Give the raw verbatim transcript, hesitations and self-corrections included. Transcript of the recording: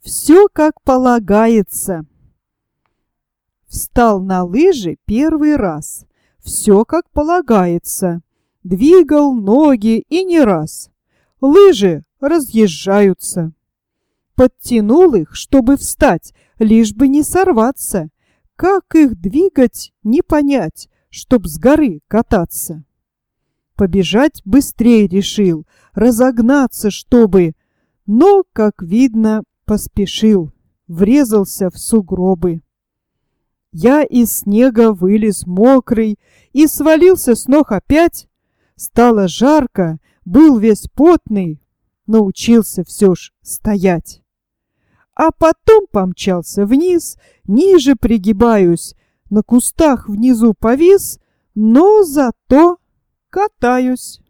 все как полагается. Встал на лыжи первый раз, все как полагается. Двигал ноги и не раз. Лыжи разъезжаются. Подтянул их, чтобы встать, лишь бы не сорваться. Как их двигать, не понять, чтоб с горы кататься. Побежать быстрее решил, разогнаться, чтобы, но, как видно, поспешил, врезался в сугробы. Я из снега вылез мокрый и свалился с ног опять. Стало жарко, был весь потный, научился все ж стоять. А потом помчался вниз, ниже пригибаюсь, на кустах внизу повис, но зато катаюсь.